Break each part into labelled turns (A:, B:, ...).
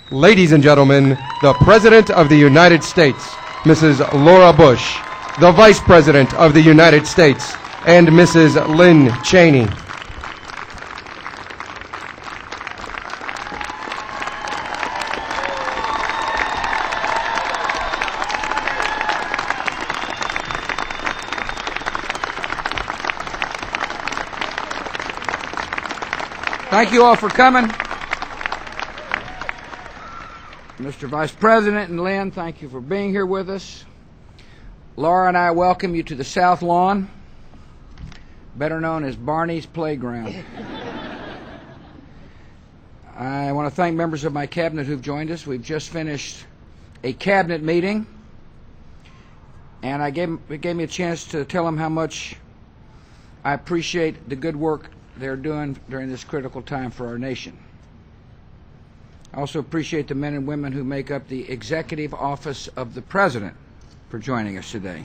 A: Ladies and gentlemen, the President of the United States, Mrs. Laura Bush, the Vice President of the United States, and Mrs. Lynn Cheney.
B: Thank you all for coming. Mr. Vice President and Lynn, thank you for being here with us. Laura and I welcome you to the South Lawn, better known as Barney's Playground. I want to thank members of my cabinet who've joined us. We've just finished a cabinet meeting, and it gave me a chance to tell them how much I appreciate the good work they're doing during this critical time for our nation. I also appreciate the men and women who make up the Executive Office of the President for joining us today.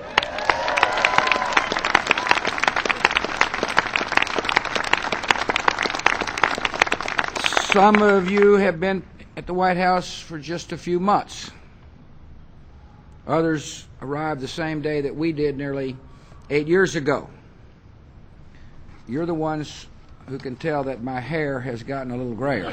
B: Some of you have been at the White House for just a few months. Others arrived the same day that we did nearly 8 years ago. You're the ones who can tell that my hair has gotten a little grayer.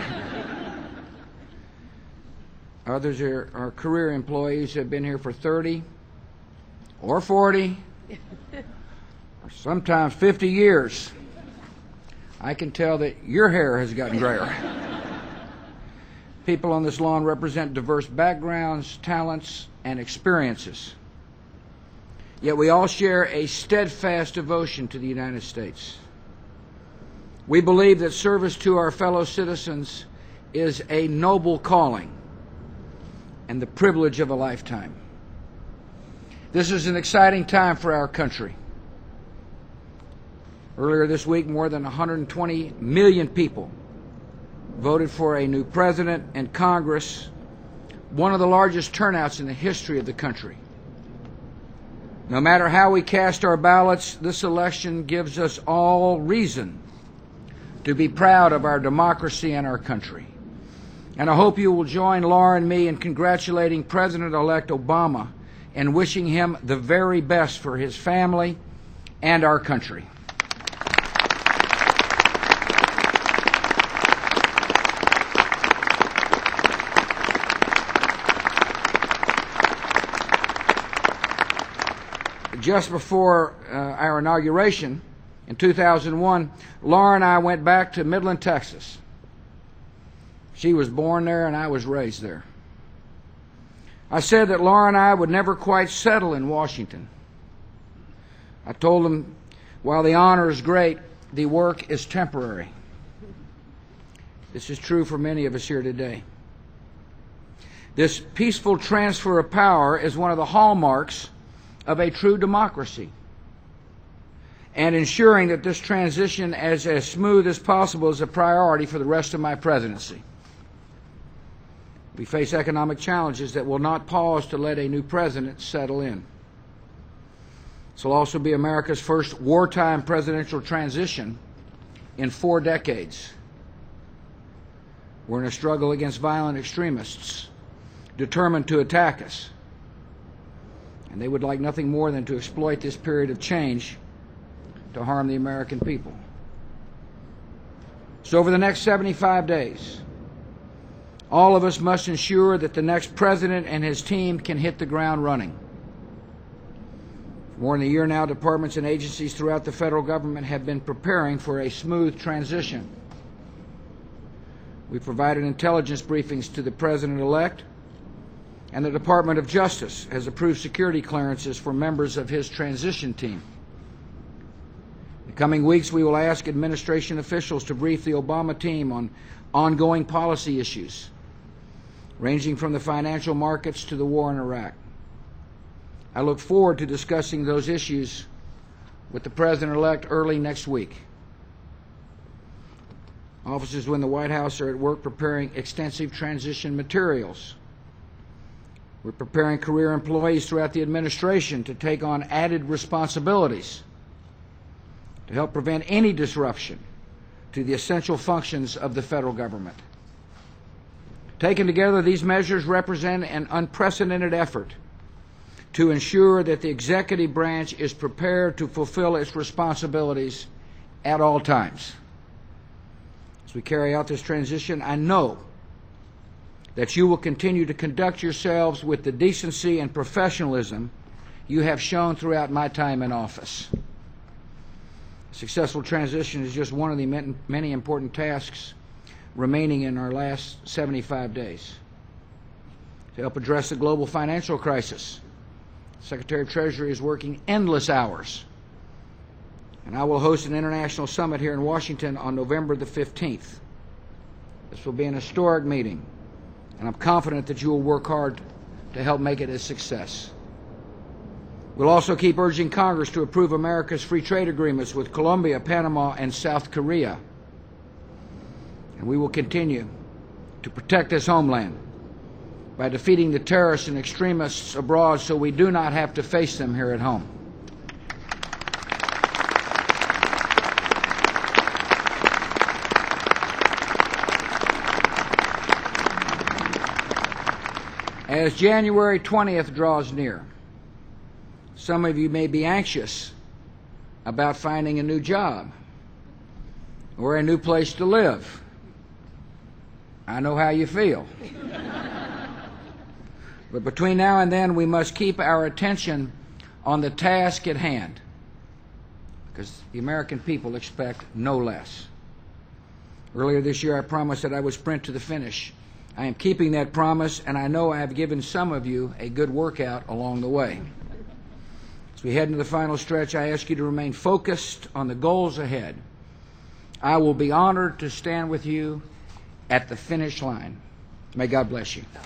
B: Others are career employees who have been here for 30 or 40 or sometimes 50 years. I can tell that your hair has gotten grayer. People on this lawn represent diverse backgrounds, talents, and experiences. Yet we all share a steadfast devotion to the United States. We believe that service to our fellow citizens is a noble calling and the privilege of a lifetime. This is an exciting time for our country. Earlier this week, more than 120 million people voted for a new president and Congress, one of the largest turnouts in the history of the country. No matter how we cast our ballots, this election gives us all reason to be proud of our democracy and our country. And I hope you will join Laura and me in congratulating President-elect Obama and wishing him the very best for his family and our country. Just before our inauguration in 2001, Laura and I went back to Midland, Texas. She was born there and I was raised there. I said that Laura and I would never quite settle in Washington. I told them, while the honor is great, the work is temporary. This is true for many of us here today. This peaceful transfer of power is one of the hallmarks of a true democracy. And ensuring that this transition is as smooth as possible is a priority for the rest of my presidency. We face economic challenges that will not pause to let a new president settle in. This will also be America's first wartime presidential transition in 4 decades. We're in a struggle against violent extremists determined to attack us. And they would like nothing more than to exploit this period of change to harm the American people. So over the next 75 days, all of us must ensure that the next president and his team can hit the ground running. For more than a year now, departments and agencies throughout the federal government have been preparing for a smooth transition. We provided intelligence briefings to the president-elect, and the Department of Justice has approved security clearances for members of his transition team. In the coming weeks, we will ask administration officials to brief the Obama team on ongoing policy issues, ranging from the financial markets to the war in Iraq. I look forward to discussing those issues with the President-elect early next week. Officers within the White House are at work preparing extensive transition materials. We're preparing career employees throughout the administration to take on added responsibilities to help prevent any disruption to the essential functions of the federal government. Taken together, these measures represent an unprecedented effort to ensure that the executive branch is prepared to fulfill its responsibilities at all times. As we carry out this transition, I know that you will continue to conduct yourselves with the decency and professionalism you have shown throughout my time in office. Successful transition is just one of the many important tasks remaining in our last 75 days. To help address the global financial crisis, the Secretary of Treasury is working endless hours, and I will host an international summit here in Washington on November the 15th. This will be an historic meeting, and I'm confident that you will work hard to help make it a success. We'll also keep urging Congress to approve America's free trade agreements with Colombia, Panama, and South Korea. And we will continue to protect this homeland by defeating the terrorists and extremists abroad so we do not have to face them here at home. As January 20th draws near, some of you may be anxious about finding a new job or a new place to live. I know how you feel. But between now and then, we must keep our attention on the task at hand, because the American people expect no less. Earlier this year, I promised that I would sprint to the finish. I am keeping that promise, and I know I have given some of you a good workout along the way. As we head into the final stretch, I ask you to remain focused on the goals ahead. I will be honored to stand with you at the finish line. May God bless you.